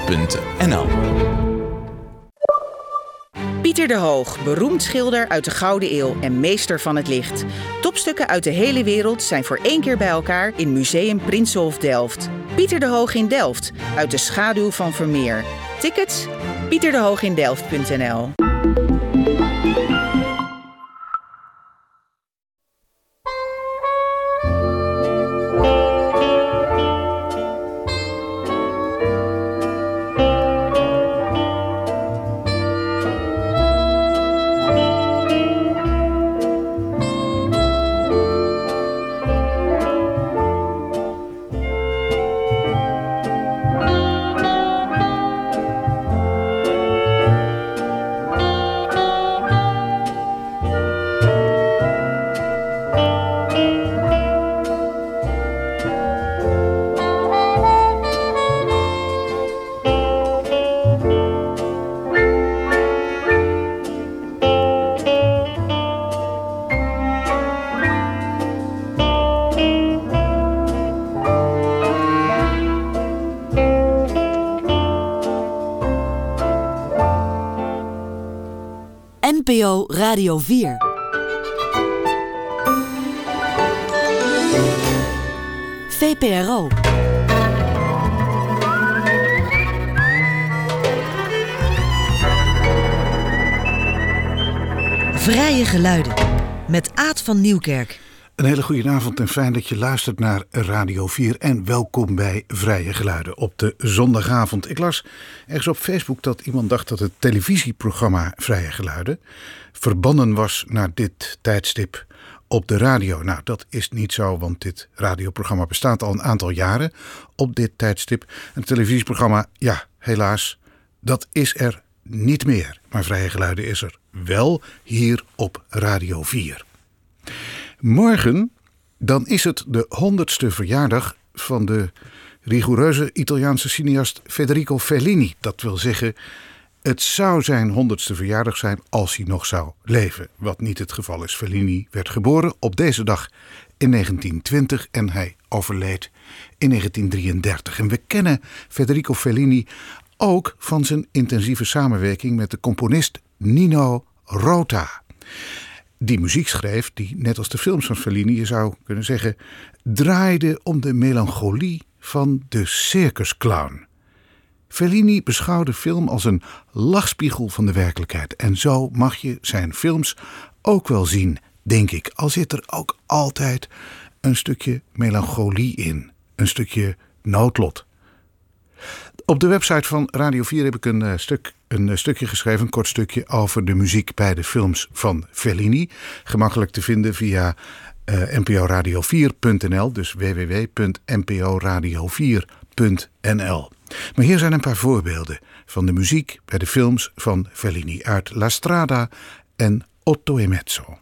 radio4.nl. Pieter de Hoog, beroemd schilder uit de Gouden Eeuw en meester van het licht. Topstukken uit de hele wereld zijn voor 1 keer bij elkaar in Museum Prinsenhof Delft. Pieter de Hoog in Delft, uit de schaduw van Vermeer. Tickets? pieterdehoogindelft.nl. NPO Radio 4. VPRO. Vrije Geluiden met Aad van Nieuwkerk. Een hele goede avond en fijn dat je luistert naar Radio 4 en welkom bij Vrije Geluiden op de zondagavond. Ik las ergens op Facebook dat iemand dacht dat het televisieprogramma Vrije Geluiden verbannen was naar dit tijdstip op de radio. Nou, dat is niet zo, want dit radioprogramma bestaat al een aantal jaren op dit tijdstip. Het televisieprogramma, ja, helaas, dat is er niet meer. Maar Vrije Geluiden is er wel hier op Radio 4. Morgen, dan is het de 100ste verjaardag van de rigoureuze Italiaanse cineast Federico Fellini. Dat wil zeggen, het zou zijn 100ste verjaardag zijn als hij nog zou leven. Wat niet het geval is. Fellini werd geboren op deze dag in 1920 en hij overleed in 1933. En we kennen Federico Fellini ook van zijn intensieve samenwerking met de componist Nino Rota. Die muziek schreef, die net als de films van Fellini, je zou kunnen zeggen, draaide om de melancholie van de circusclown. Fellini beschouwde film als een lachspiegel van de werkelijkheid. En zo mag je zijn films ook wel zien, denk ik. Al zit er ook altijd een stukje melancholie in. Een stukje noodlot. Op de website van Radio 4 heb ik een stukje geschreven, een kort stukje over de muziek bij de films van Fellini. Gemakkelijk te vinden via nporadio4.nl, dus www.nporadio4.nl. Maar hier zijn een paar voorbeelden van de muziek bij de films van Fellini uit La Strada en Otto e Mezzo.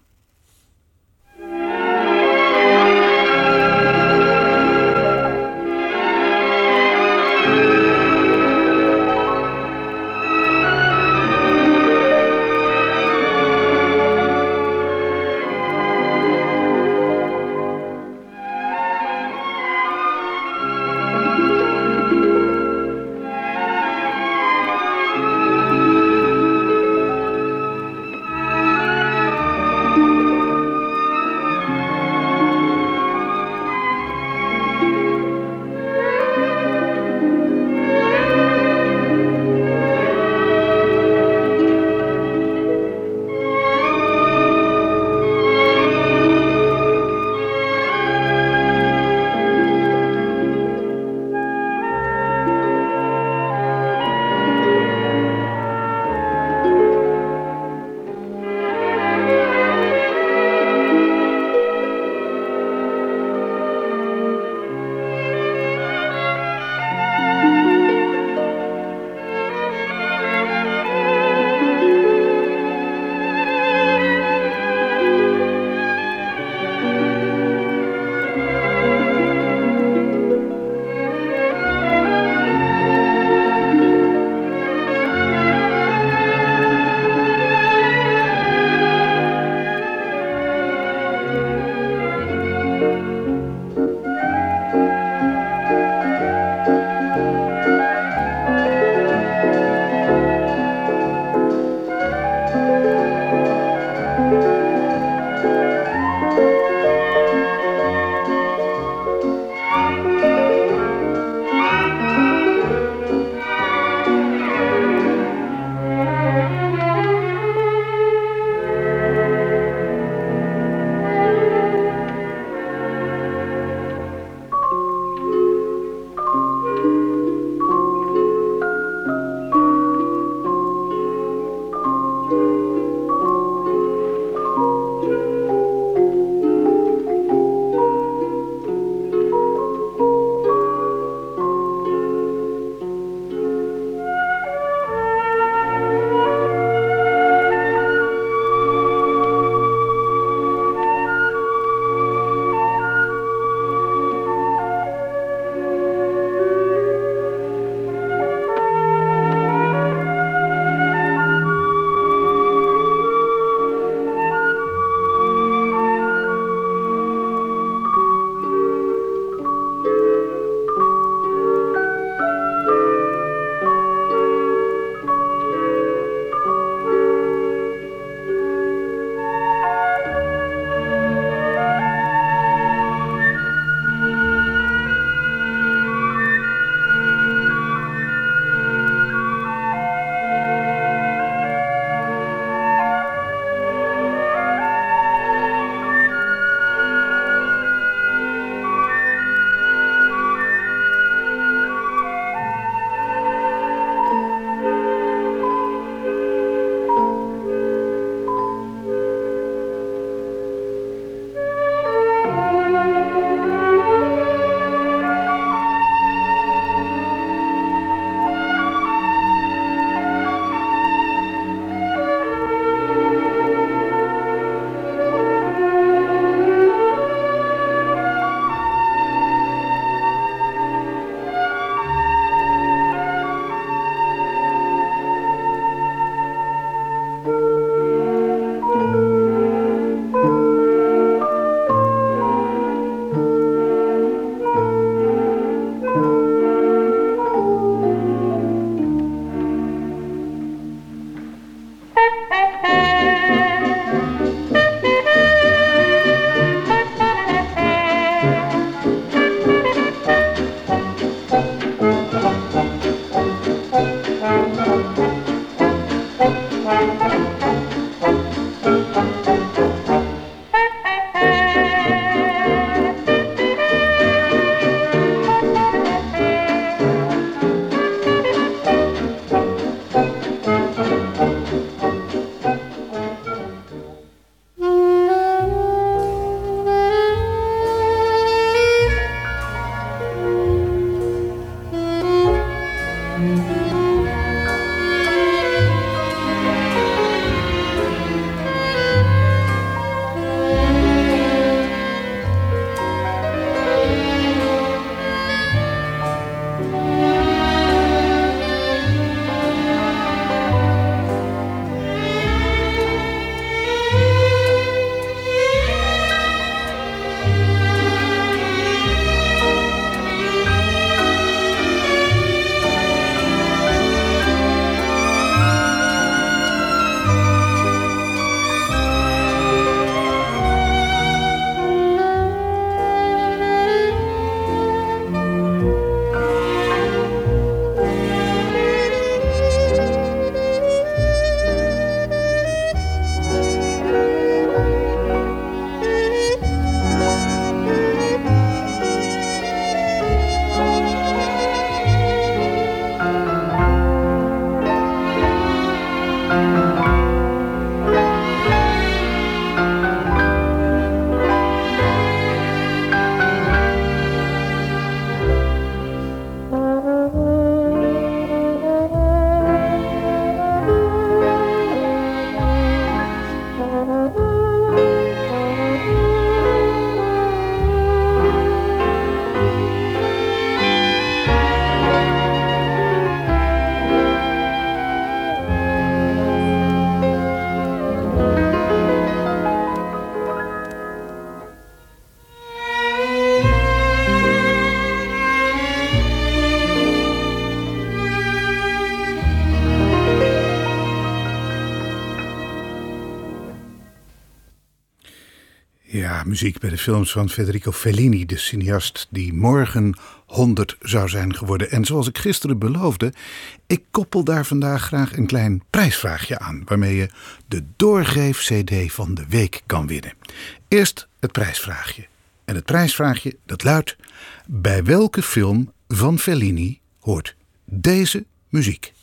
Ja, muziek bij de films van Federico Fellini, de cineast die morgen 100 zou zijn geworden. En zoals ik gisteren beloofde, ik koppel daar vandaag graag een klein prijsvraagje aan, waarmee je de doorgeef-cd van de week kan winnen. Eerst het prijsvraagje. En het prijsvraagje, dat luidt: bij welke film van Fellini hoort deze muziek?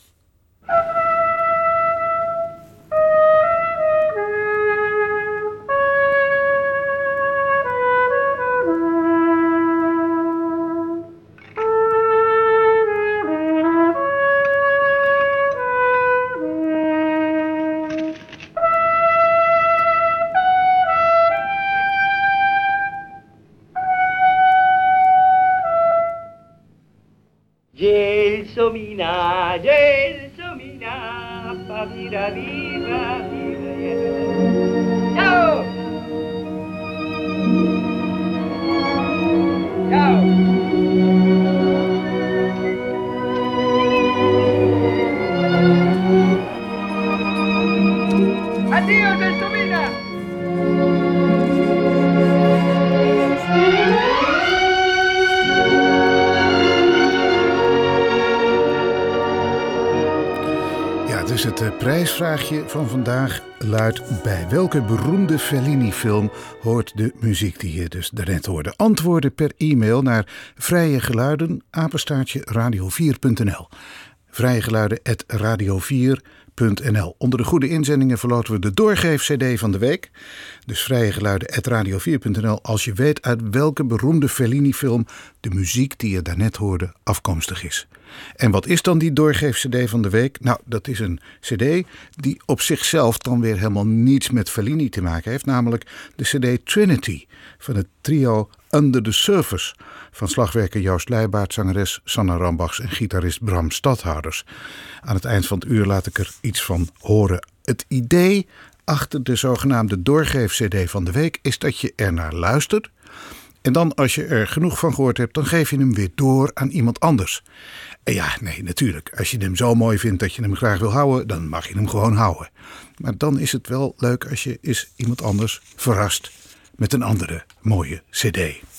Gelsomina, fa vira viva, ciao! Ciao! Addio, Gelsomina! Dus het prijsvraagje van vandaag luidt: bij welke beroemde Fellini-film hoort de muziek die je dus daarnet hoorde? Antwoorden per e-mail naar vrijegeluiden@radio4.nl. vrijegeluiden@radio4.nl. Onder de goede inzendingen verloten we de doorgeef-cd van de week. Dus vrijegeluiden@radio4.nl als je weet uit welke beroemde Fellini-film de muziek die je daarnet hoorde afkomstig is. En wat is dan die doorgeef-cd van de week? Nou, dat is een cd die op zichzelf dan weer helemaal niets met Fellini te maken heeft. Namelijk de cd Trinity van het trio Under the Surface van slagwerker Joost Leijbaert, zangeres Sanna Rambachs en gitarist Bram Stadhouders. Aan het eind van het uur laat ik er iets van horen. Het idee achter de zogenaamde doorgeef-cd van de week is dat je er naar luistert. En dan, als je er genoeg van gehoord hebt, dan geef je hem weer door aan iemand anders. En ja, nee, natuurlijk. Als je hem zo mooi vindt dat je hem graag wil houden, dan mag je hem gewoon houden. Maar dan is het wel leuk als je eens iemand anders verrast met een andere mooie cd.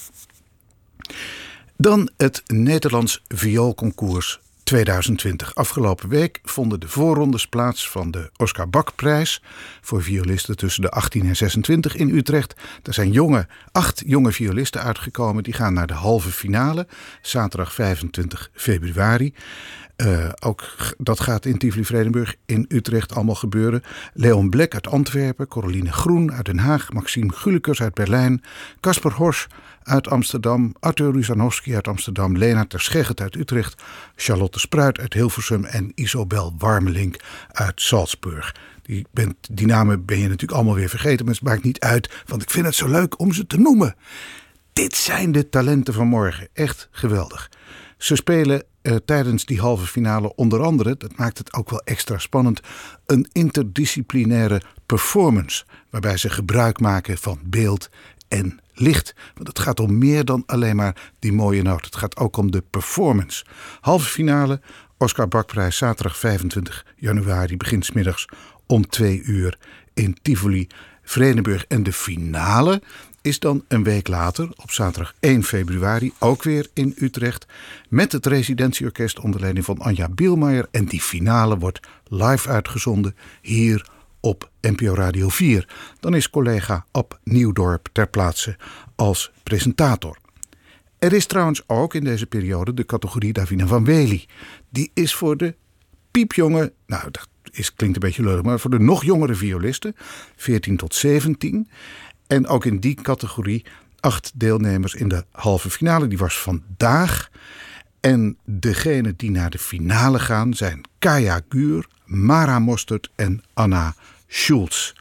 Dan het Nederlands Vioolconcours 2020. Afgelopen week vonden de voorrondes plaats van de Oscar Bak-prijs voor violisten tussen de 18 en 26 in Utrecht. Er zijn 8 jonge violisten uitgekomen. Die gaan naar de halve finale, zaterdag 25 februari. Ook dat gaat in Tivoli-Vredenburg, in Utrecht allemaal gebeuren. Leon Blek uit Antwerpen, Coraline Groen uit Den Haag, Maxime Gulikers uit Berlijn, Casper Horsch uit Amsterdam, Arthur Rusanowski uit Amsterdam, Lena Terscheget uit Utrecht, Charlotte Spruit uit Hilversum en Isobel Warmelink uit Salzburg. Die namen ben je natuurlijk allemaal weer vergeten, maar het maakt niet uit, want ik vind het zo leuk om ze te noemen. Dit zijn de talenten van morgen. Echt geweldig. Ze spelen tijdens die halve finale onder andere, dat maakt het ook wel extra spannend, een interdisciplinaire performance. Waarbij ze gebruik maken van beeld en licht. Want het gaat om meer dan alleen maar die mooie noot. Het gaat ook om de performance. Halve finale, Oscar Bakprijs, zaterdag 25 januari, begint 's middags om 2 uur in Tivoli, Vredenburg. En de finale is dan een week later, op zaterdag 1 februari, ook weer in Utrecht, met het residentieorkest onder leiding van Anja Bielmeijer. En die finale wordt live uitgezonden hier op NPO Radio 4. Dan is collega Ab Nieuwdorp ter plaatse als presentator. Er is trouwens ook in deze periode de categorie Davina van Wely. Die is voor de piepjonge, klinkt een beetje lullig, maar voor de nog jongere violisten, 14 tot 17. En ook in die categorie 8 deelnemers in de halve finale. Die was vandaag. En degenen die naar de finale gaan zijn Kaya Guur, Mara Mostert en Anna Schulz.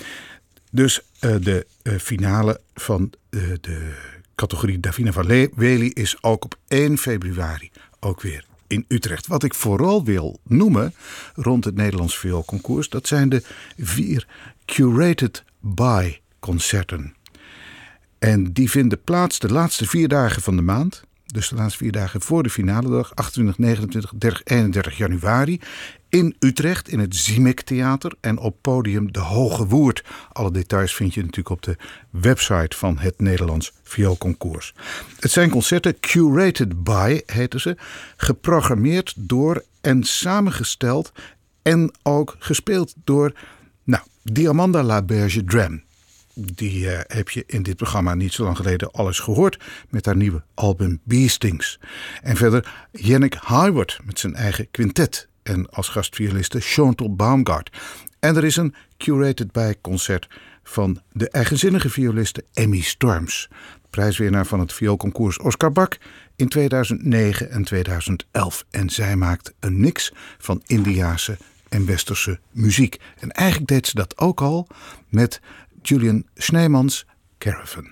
Dus de finale van de categorie Davina van Wely is ook op 1 februari ook weer in Utrecht. Wat ik vooral wil noemen rond het Nederlands vioolconcours, dat zijn de 4 curated by concerten. En die vinden plaats de laatste 4 dagen van de maand. Dus de laatste 4 dagen voor de finale dag, 28, 29, 30, 31 januari. In Utrecht, in het Zimek Theater en op podium De Hoge Woerd. Alle details vind je natuurlijk op de website van het Nederlands Vioolconcours. Het zijn concerten curated by, heten ze. Geprogrammeerd door en samengesteld en ook gespeeld door Diamanda La Berge Dram. Die heb je in dit programma niet zo lang geleden alles gehoord met haar nieuwe album Beastings. En verder Yannick Hayward met zijn eigen quintet en als gastvioliste Chantal Baumgart. En er is een curated by concert van de eigenzinnige violiste Emmy Storms. Prijswinnaar van het vioolconcours Oscar Bak in 2009 en 2011. En zij maakt een mix van Indiase en westerse muziek. En eigenlijk deed ze dat ook al met Julian Schneemans Caravan.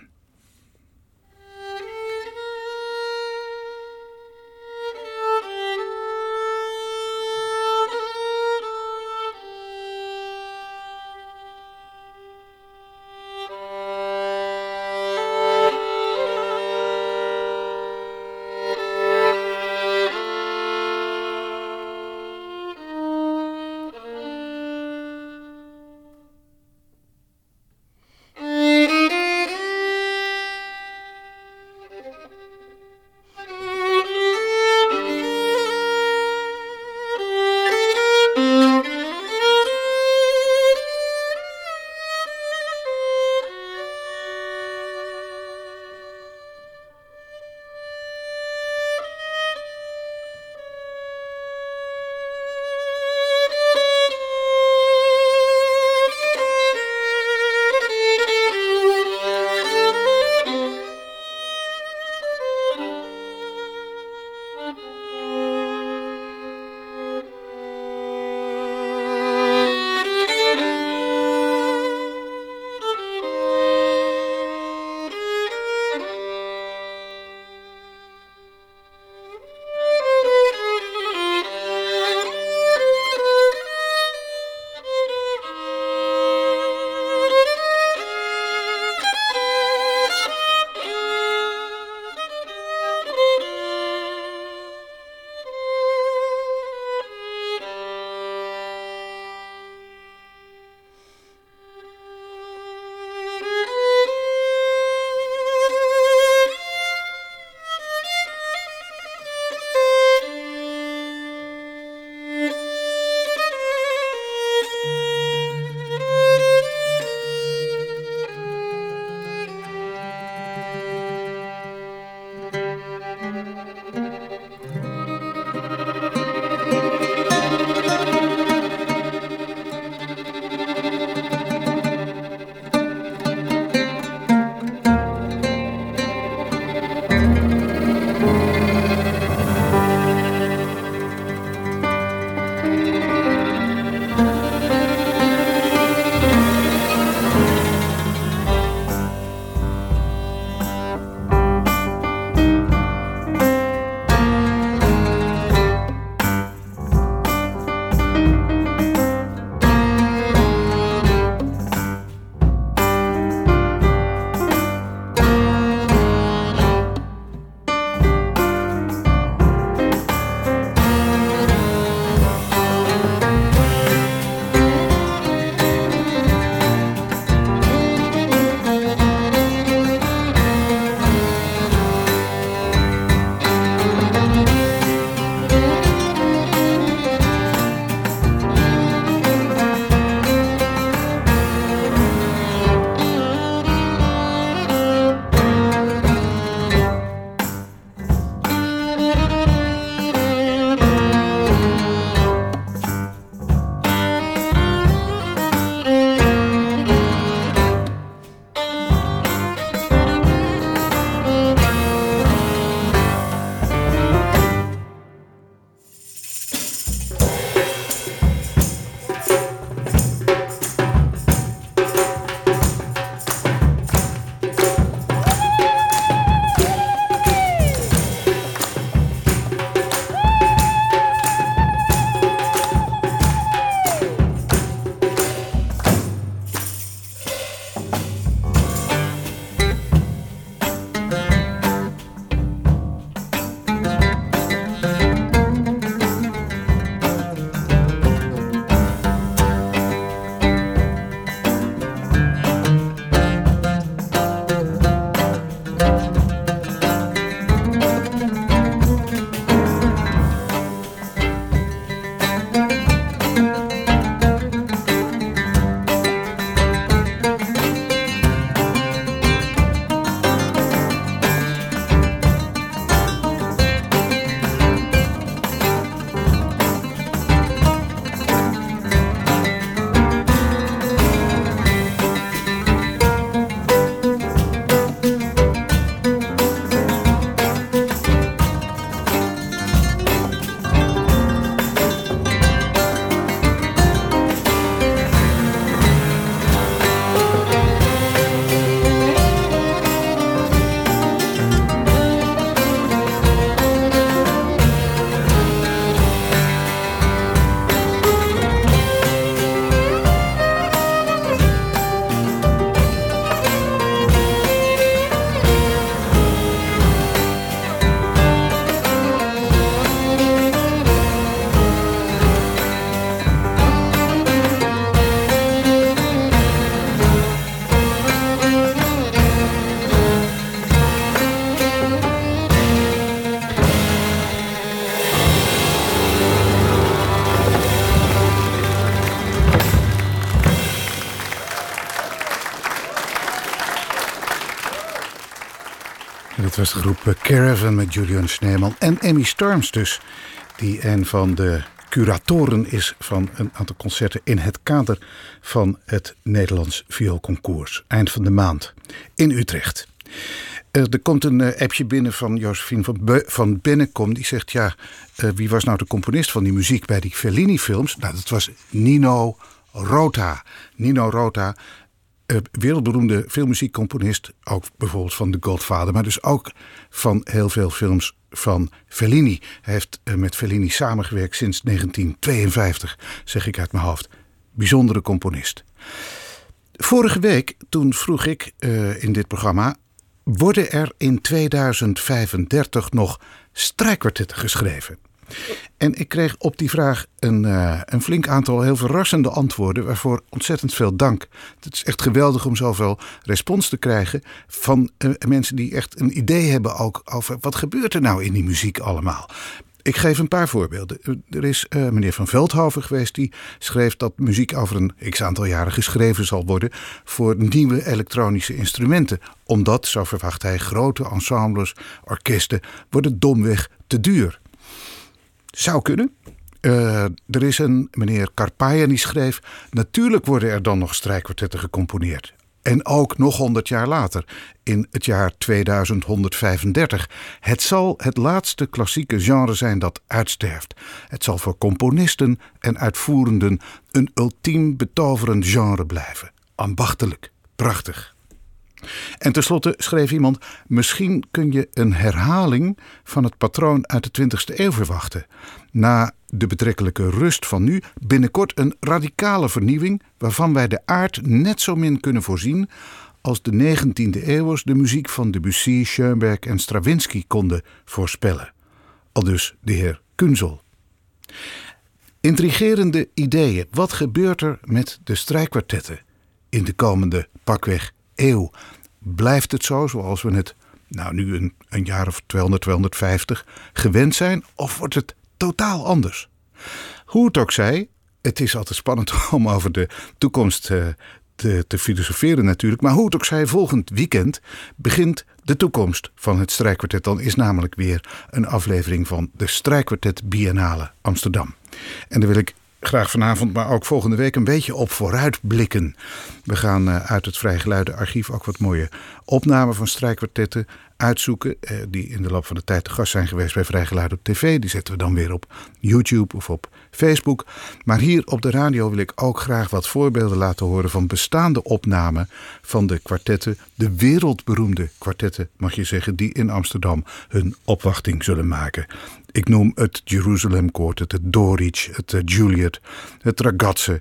Dat was de groep Caravan met Julian Schneeman en Emmy Storms dus, die een van de curatoren is van een aantal concerten in het kader van het Nederlands Vioolconcours. Eind van de maand in Utrecht. Er komt een appje binnen van Josephine van Bennekom. Die zegt, wie was nou de componist van die muziek bij die Fellini-films? Nou, dat was Nino Rota. Nino Rota, wereldberoemde filmmuziekcomponist. Ook bijvoorbeeld van The Godfather, maar dus ook van heel veel films van Fellini. Hij heeft met Fellini samengewerkt sinds 1952, zeg ik uit mijn hoofd. Bijzondere componist. Vorige week, toen vroeg ik in dit programma, worden er in 2035 nog strijkkwartetten geschreven? En ik kreeg op die vraag een flink aantal heel verrassende antwoorden, waarvoor ontzettend veel dank. Het is echt geweldig om zoveel respons te krijgen van mensen die echt een idee hebben ook over wat gebeurt er nou in die muziek allemaal. Ik geef een paar voorbeelden. Er is meneer Van Veldhoven geweest, die schreef dat muziek over een x-aantal jaren geschreven zal worden voor nieuwe elektronische instrumenten. Omdat, zo verwacht hij, grote ensembles, orkesten worden domweg te duur. Zou kunnen. Er is een meneer Karpajan die schreef, natuurlijk worden er dan nog strijkkwartetten gecomponeerd. En ook nog 100 jaar later, in het jaar 2135. Het zal het laatste klassieke genre zijn dat uitsterft. Het zal voor componisten en uitvoerenden een ultiem betoverend genre blijven. Ambachtelijk, prachtig. En tenslotte schreef iemand: misschien kun je een herhaling van het patroon uit de 20e eeuw verwachten. Na de betrekkelijke rust van nu binnenkort een radicale vernieuwing waarvan wij de aard net zo min kunnen voorzien als de 19e eeuwers de muziek van Debussy, Schoenberg en Stravinsky konden voorspellen. Aldus de heer Kunzel. Intrigerende ideeën. Wat gebeurt er met de strijkkwartetten in de komende pakweg eeuw? Blijft het zo zoals we het nu een jaar of 200, 250 gewend zijn? Of wordt het totaal anders? Hoe het ook zij, het is altijd spannend om over de toekomst te filosoferen natuurlijk. Maar hoe het ook zij, volgend weekend begint de toekomst van het strijkkwartet. Dan is namelijk weer een aflevering van de Strijkkwartet Biennale Amsterdam. En daar wil ik graag vanavond, maar ook volgende week een beetje op vooruit blikken. We gaan uit het Vrij Geluiden archief ook wat mooie opnamen van strijkkwartetten uitzoeken. Die in de loop van de tijd te gast zijn geweest bij Vrij Geluiden op tv. Die zetten we dan weer op YouTube of op Facebook. Maar hier op de radio wil ik ook graag wat voorbeelden laten horen van bestaande opnamen van de kwartetten. De wereldberoemde kwartetten, mag je zeggen, die in Amsterdam hun opwachting zullen maken. Ik noem het Jerusalem Quartet, het Doric, het Juliet, het Ragazze,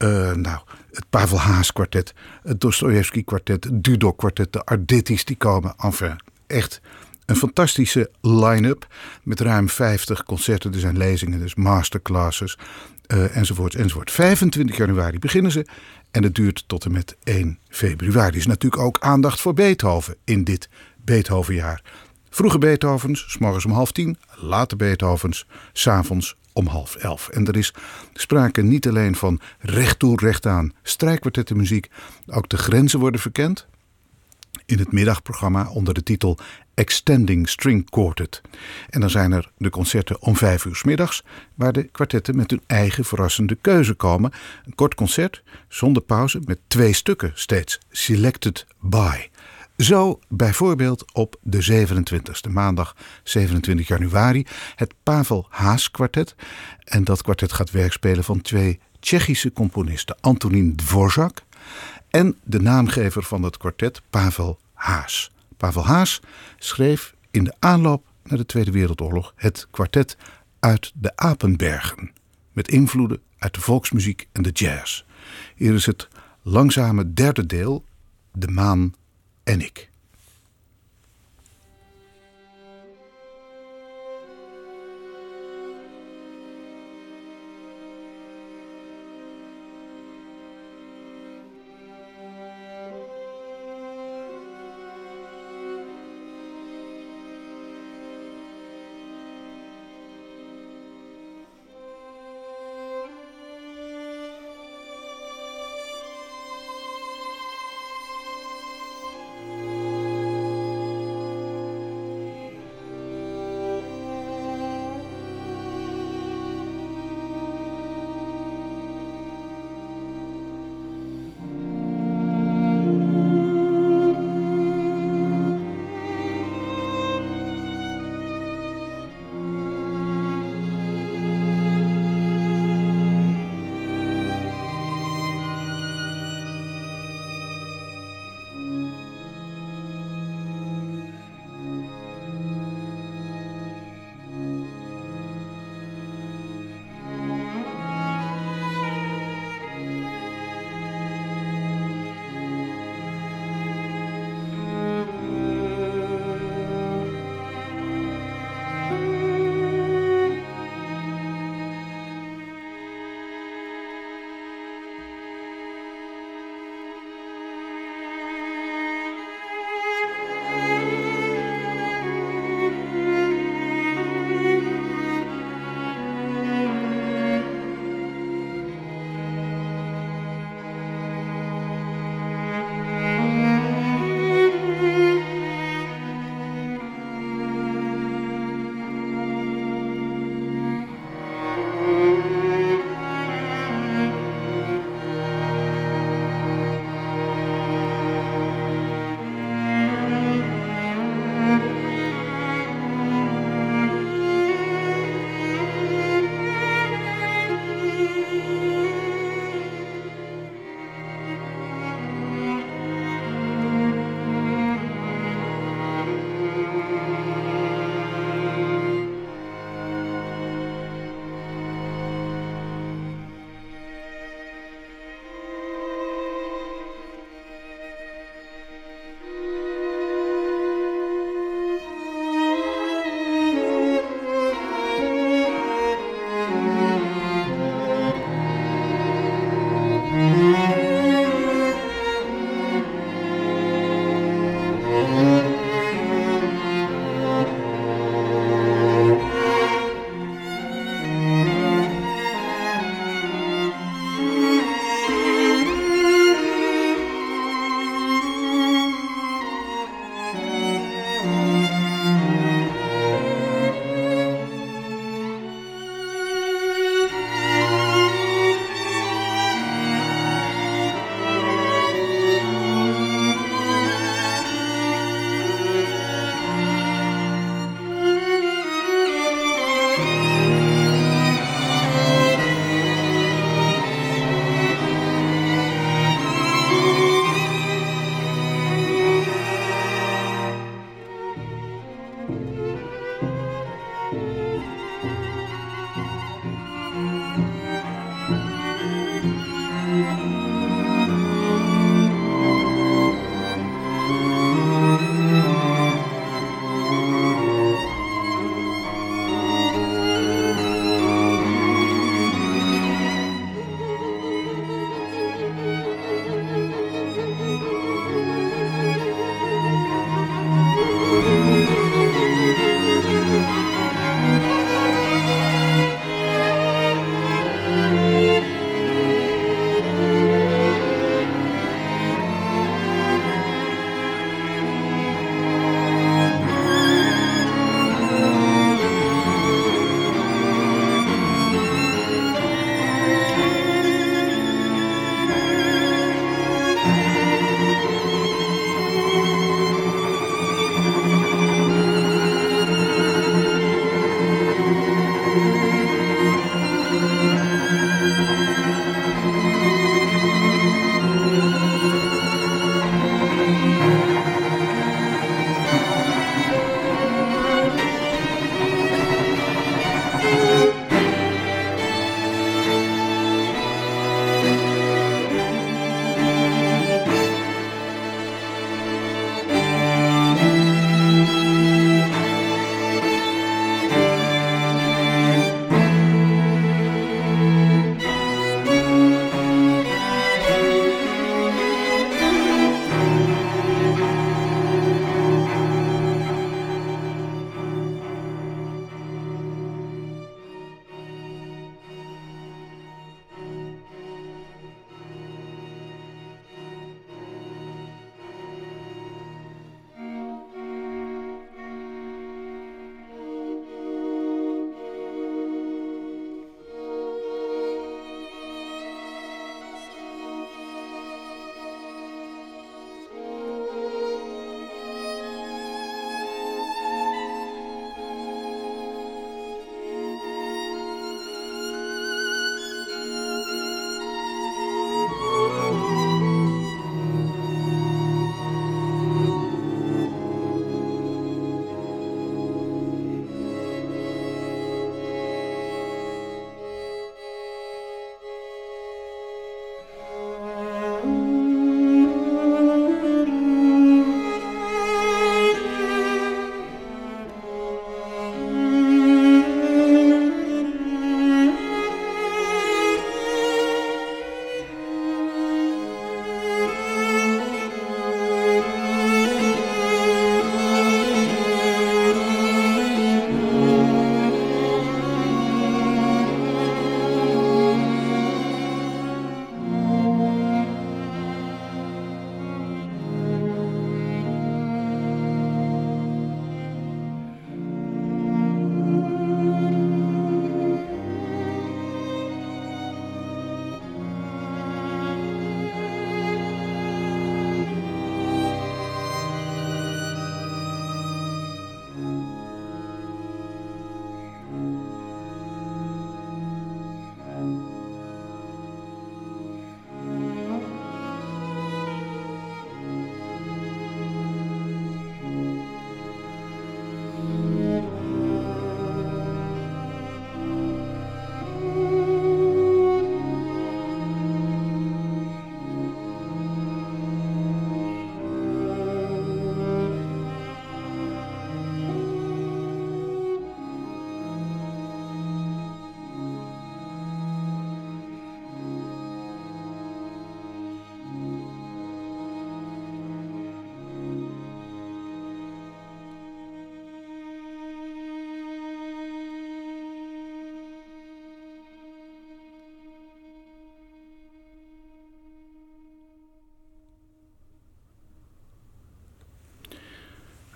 het Pavel Haas kwartet, het Dostojevski kwartet, het Dudok kwartet, de Ardittis die komen. Enfin, echt een fantastische line-up met ruim 50 concerten. Er zijn lezingen, dus masterclasses, enzovoort. 25 januari beginnen ze en het duurt tot en met 1 februari. Er is natuurlijk ook aandacht voor Beethoven in dit Beethovenjaar. Vroege Beethovens, 's morgens om 9:30, late Beethovens, 's avonds om 10:30. En er is sprake niet alleen van recht toe recht aan strijkkwartettenmuziek, ook de grenzen worden verkend. In het middagprogramma onder de titel Extending String Quartet. En dan zijn er de concerten om 5:00 's middags, waar de kwartetten met hun eigen verrassende keuze komen. Een kort concert, zonder pauze, met 2 stukken steeds, selected by. Zo bijvoorbeeld op de 27e, maandag 27 januari, het Pavel Haas kwartet. En dat kwartet gaat werk spelen van 2 Tsjechische componisten, Antonín Dvořák en de naamgever van het kwartet, Pavel Haas. Pavel Haas schreef in de aanloop naar de Tweede Wereldoorlog het kwartet uit de Apenbergen, met invloeden uit de volksmuziek en de jazz. Hier is het langzame derde deel, De Maan en ik.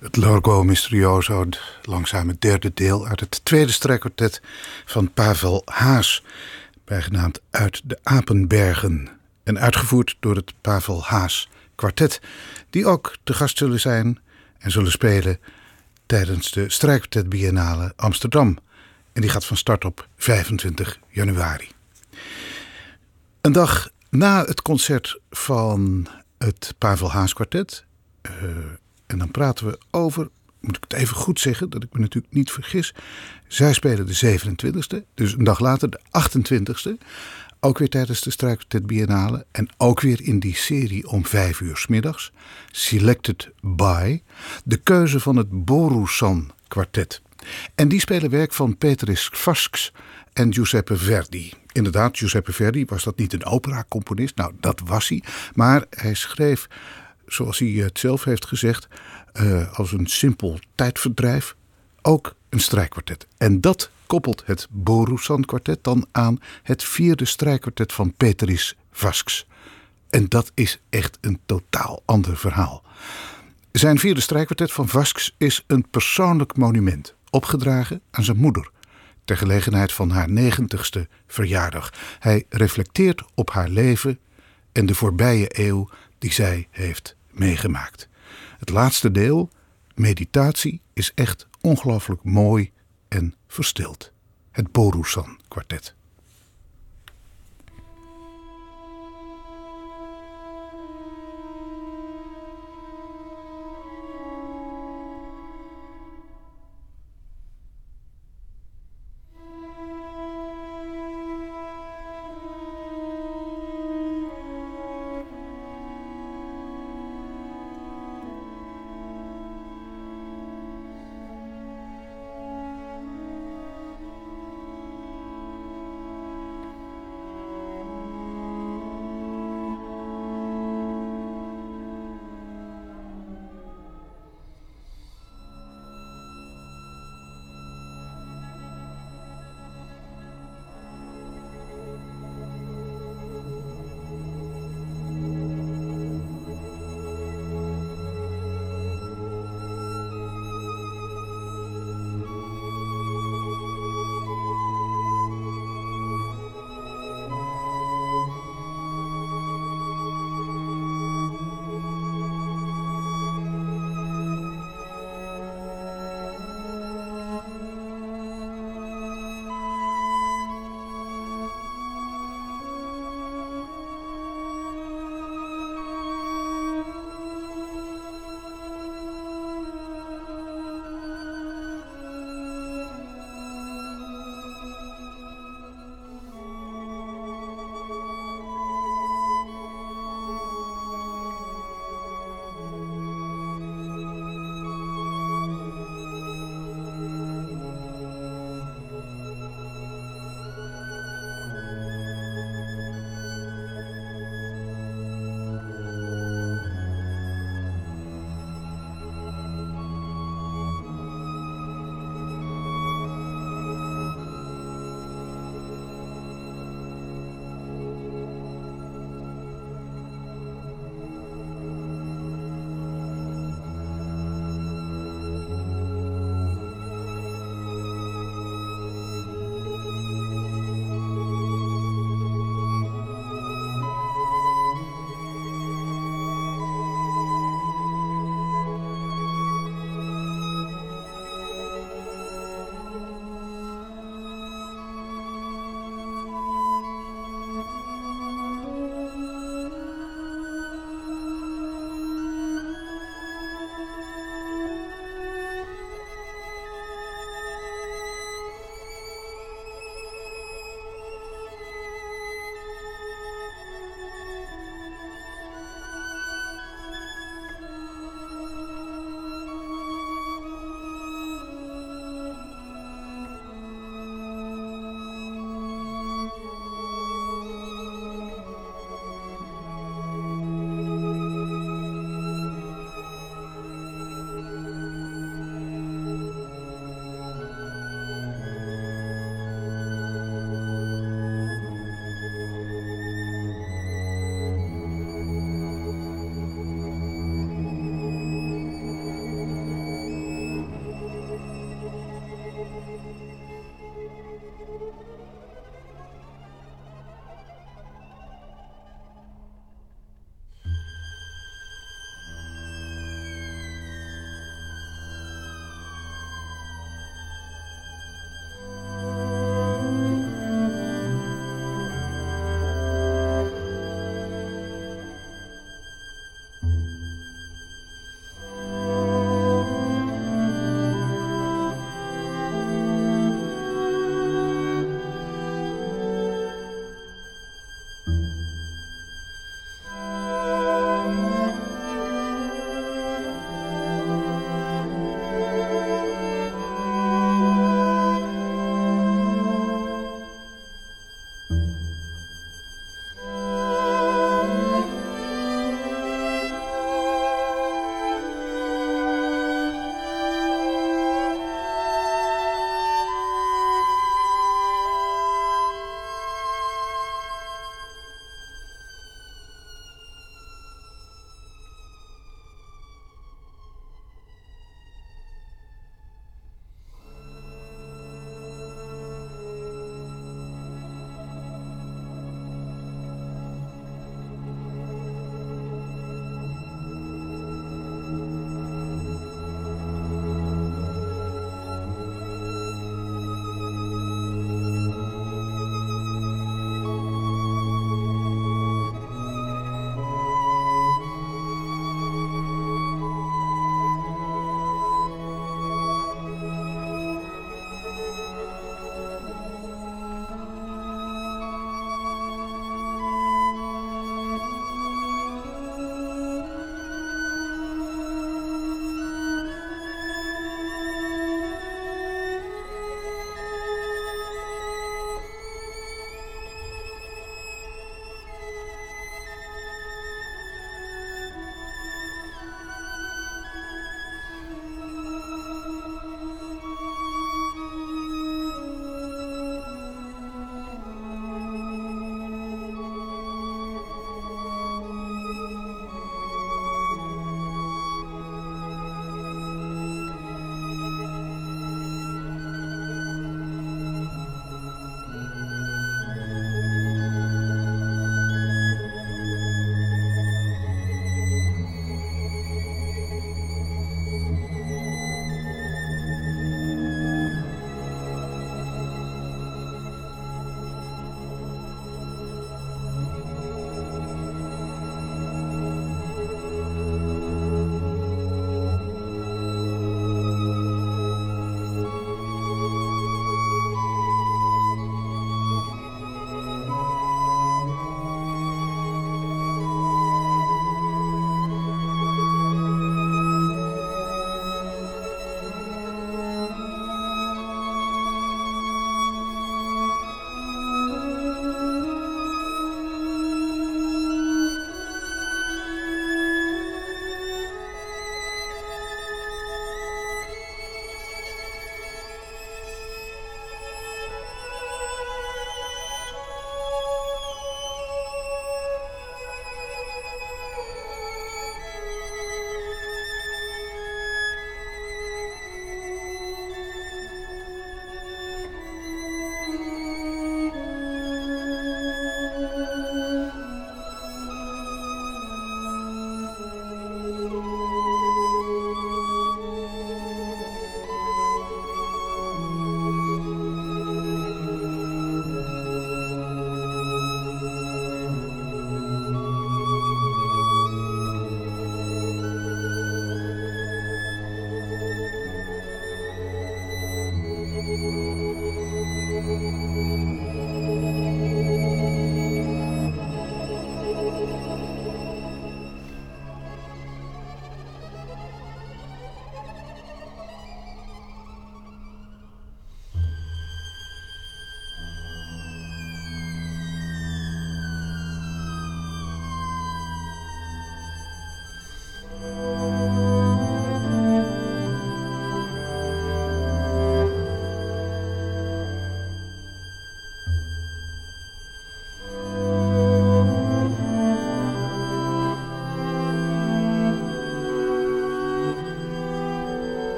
Het Largo Misterioso, het langzame derde deel uit het tweede strijkkwartet van Pavel Haas, bijgenaamd Uit de Apenbergen. En uitgevoerd door het Pavel Haas kwartet, die ook te gast zullen zijn en zullen spelen tijdens de Strijkkwartet Biennale Amsterdam. En die gaat van start op 25 januari. Een dag na het concert van het Pavel Haas kwartet. En dan praten we over, moet ik het even goed zeggen, dat ik me natuurlijk niet vergis. Zij spelen de 27e, dus een dag later de 28e. Ook weer tijdens de Strijkkwartet Biennale. En ook weer in die serie om 5 uur 's middags. Selected by. De keuze van het Borusan kwartet. En die spelen werk van Peteris Vasks en Giuseppe Verdi. Inderdaad, Giuseppe Verdi, was dat niet een opera-componist? Nou, dat was hij. Maar hij schreef, zoals hij het zelf heeft gezegd, als een simpel tijdverdrijf ook een strijkkwartet. En dat koppelt het Borusan kwartet dan aan het 4e strijkkwartet van Peteris Vasks. En dat is echt een totaal ander verhaal. Zijn 4e strijkkwartet van Vasks is een persoonlijk monument, opgedragen aan zijn moeder, ter gelegenheid van haar 90ste verjaardag. Hij reflecteert op haar leven en de voorbije eeuw die zij heeft meegemaakt. Het laatste deel, Meditatie, is echt ongelooflijk mooi en verstild. Het Borusan kwartet.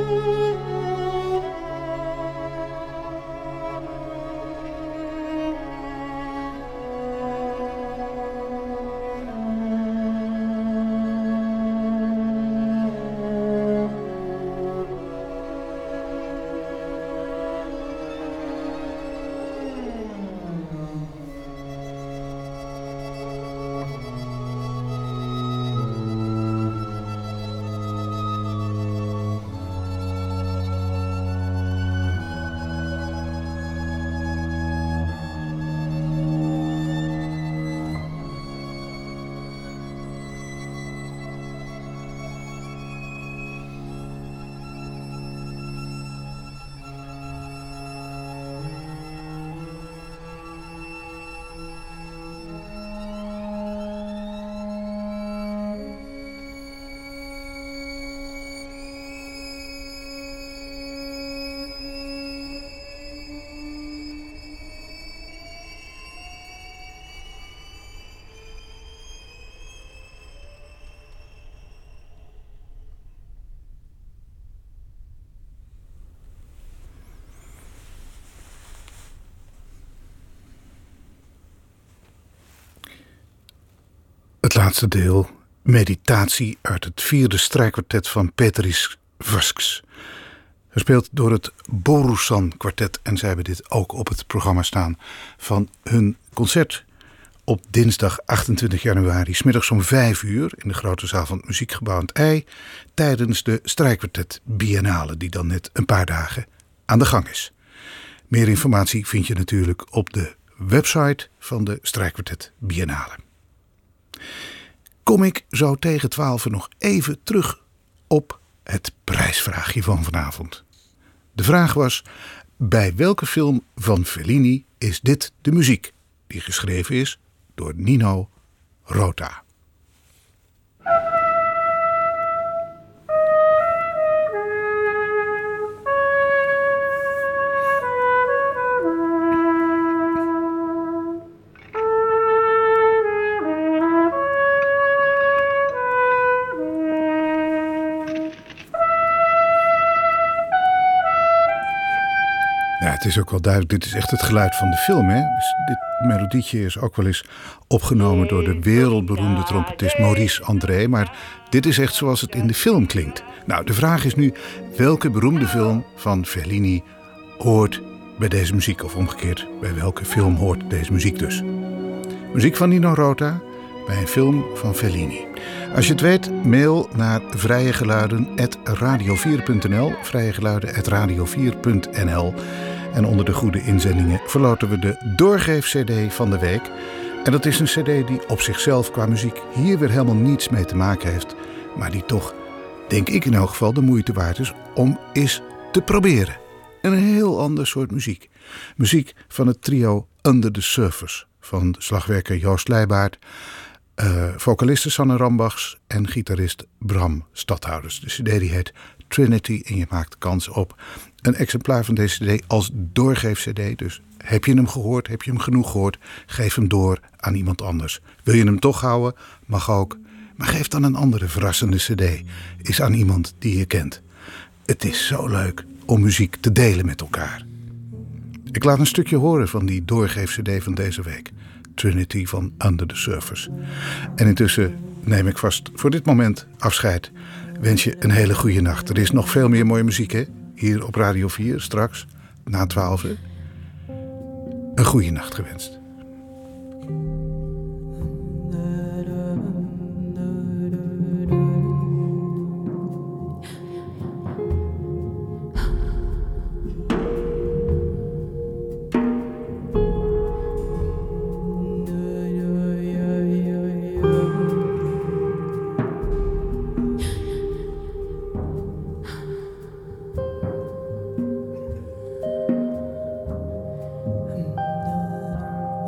Het laatste deel, meditatie uit het 4e strijkkwartet van Peteris Vasks. Gespeeld door het Borusan kwartet en zij hebben dit ook op het programma staan van hun concert op dinsdag 28 januari, 's middags om 5 uur in de grote zaal van het Muziekgebouw aan het IJ tijdens de strijkkwartet Biennale die dan net een paar dagen aan de gang is. Meer informatie vind je natuurlijk op de website van de strijkkwartet Biennale. Kom ik zo tegen 12 nog even terug op het prijsvraagje van vanavond. De vraag was: bij welke film van Fellini is dit de muziek die geschreven is door Nino Rota? Ja, het is ook wel duidelijk, dit is echt het geluid van de film, hè? Dus dit melodietje is ook wel eens opgenomen door de wereldberoemde trompetist Maurice André, maar dit is echt zoals het in de film klinkt. Nou, de vraag is nu, welke beroemde film van Fellini hoort bij deze muziek? Of omgekeerd, bij welke film hoort deze muziek dus? Muziek van Nino Rota bij een film van Fellini. Als je het weet, mail naar vrijegeluiden@radio4.nl, vrijegeluiden@radio4.nl. En onder de goede inzendingen verloten we de doorgeef-cd van de week. En dat is een cd die op zichzelf qua muziek hier weer helemaal niets mee te maken heeft, maar die toch, denk ik in elk geval, de moeite waard is om eens te proberen. Een heel ander soort muziek. Muziek van het trio Under the Surface van slagwerker Joost Leibaert, vocaliste Sanne Rambachs en gitarist Bram Stadhouders. De cd die heet Trinity en je maakt kans op een exemplaar van deze cd als doorgeef-cd. Dus heb je hem gehoord, heb je hem genoeg gehoord, geef hem door aan iemand anders. Wil je hem toch houden, mag ook. Maar geef dan een andere verrassende cd eens aan iemand die je kent. Het is zo leuk om muziek te delen met elkaar. Ik laat een stukje horen van die doorgeef-cd van deze week. Trinity van Under the Surface. En intussen neem ik vast voor dit moment afscheid. Wens je een hele goede nacht. Er is nog veel meer mooie muziek, hè? Hier op Radio 4, straks, na 12. Een goede nacht gewenst.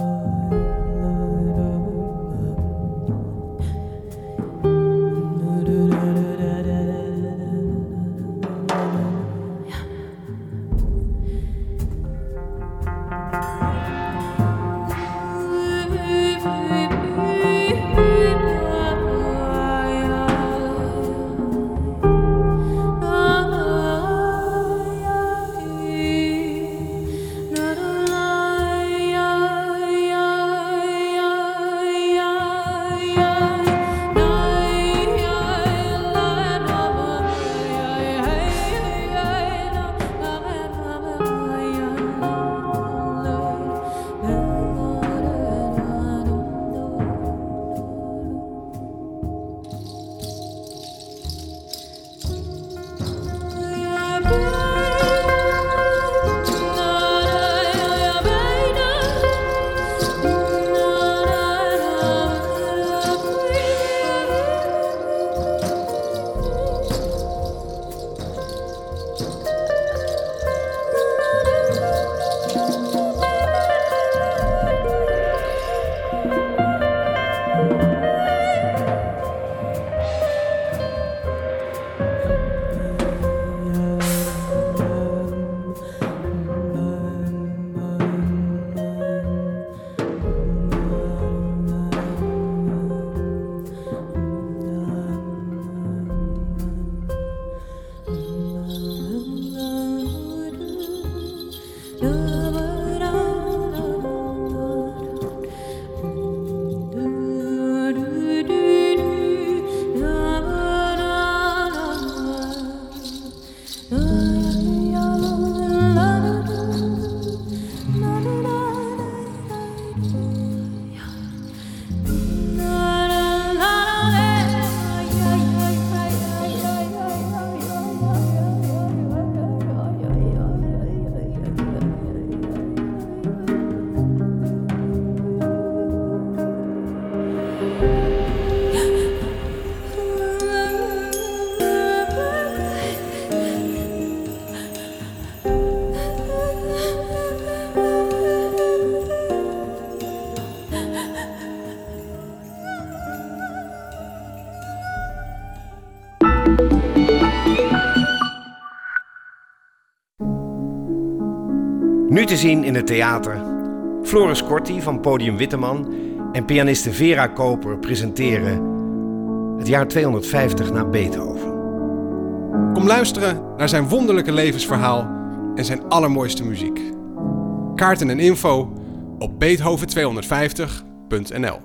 Nu te zien in het theater. Floris Corti van Podium Witteman en pianiste Vera Koper presenteren het jaar 250 na Beethoven. Kom luisteren naar zijn wonderlijke levensverhaal en zijn allermooiste muziek. Kaarten en info op beethoven250.nl.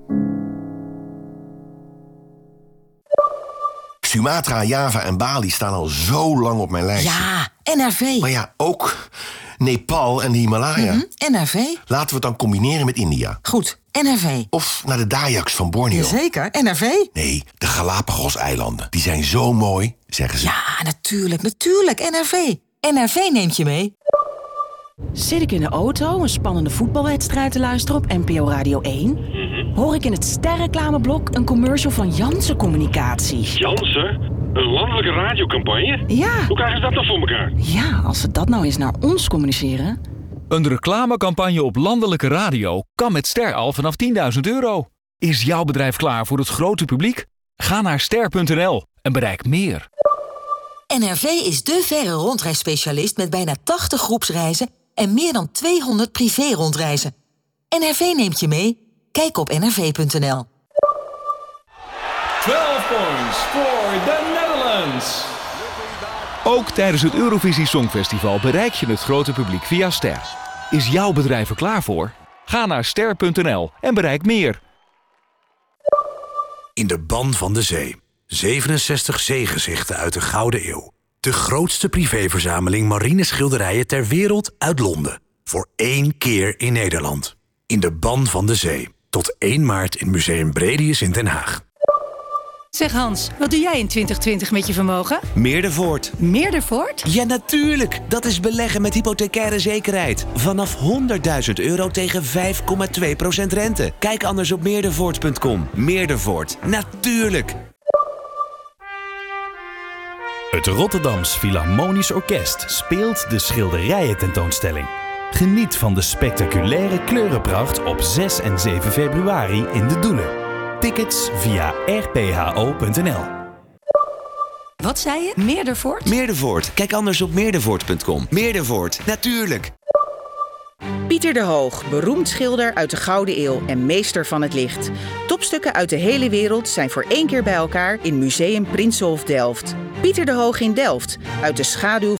Sumatra, Java en Bali staan al zo lang op mijn lijstje. Ja, NRV. Maar ja, ook Nepal en de Himalaya. NRV. Laten we het dan combineren met India. Goed, NRV. Of naar de Dayaks van Borneo. Jazeker, NRV. Nee, de Galapagos-eilanden. Die zijn zo mooi, zeggen ze. Ja, natuurlijk, NRV. NRV neemt je mee. Zit ik in de auto een spannende voetbalwedstrijd te luisteren op NPO Radio 1... hoor ik in het sterreclameblok een commercial van Janssen Communicatie. Janssen? Een landelijke radiocampagne? Ja. Hoe krijgen ze dat dan voor elkaar? Ja, als ze dat nou eens naar ons communiceren. Een reclamecampagne op landelijke radio kan met Ster al vanaf €10.000. Is jouw bedrijf klaar voor het grote publiek? Ga naar ster.nl en bereik meer. NRV is de verre rondreisspecialist met bijna 80 groepsreizen en meer dan 200 privé-rondreizen. NRV neemt je mee. Kijk op nrv.nl. 12 points for the Netherlands. Ook tijdens het Eurovisie Songfestival bereik je het grote publiek via Ster. Is jouw bedrijf er klaar voor? Ga naar ster.nl en bereik meer. In de ban van de zee. 67 zeegezichten uit de Gouden Eeuw. De grootste privéverzameling marine schilderijen ter wereld uit Londen. Voor 1 keer in Nederland. In de ban van de zee. Tot 1 maart in Museum Bredius in Den Haag. Zeg Hans, wat doe jij in 2020 met je vermogen? Meerdervoort. Meerdervoort? Ja, natuurlijk. Dat is beleggen met hypothecaire zekerheid. Vanaf €100.000 tegen 5,2% rente. Kijk anders op meerdervoort.com. Meerdervoort. Natuurlijk. Het Rotterdams Philharmonisch Orkest speelt de Schilderijen-tentoonstelling. Geniet van de spectaculaire kleurenpracht op 6 en 7 februari in de Doelen. Tickets via rpho.nl. Wat zei je? Meerdervoort? Meerdervoort. Kijk anders op meerdervoort.com. Meerdervoort. Natuurlijk. Pieter de Hoog, beroemd schilder uit de Gouden Eeuw en meester van het licht. Topstukken uit de hele wereld zijn voor 1 keer bij elkaar in Museum Prinsenhof Delft. Pieter de Hoog in Delft, uit de schaduw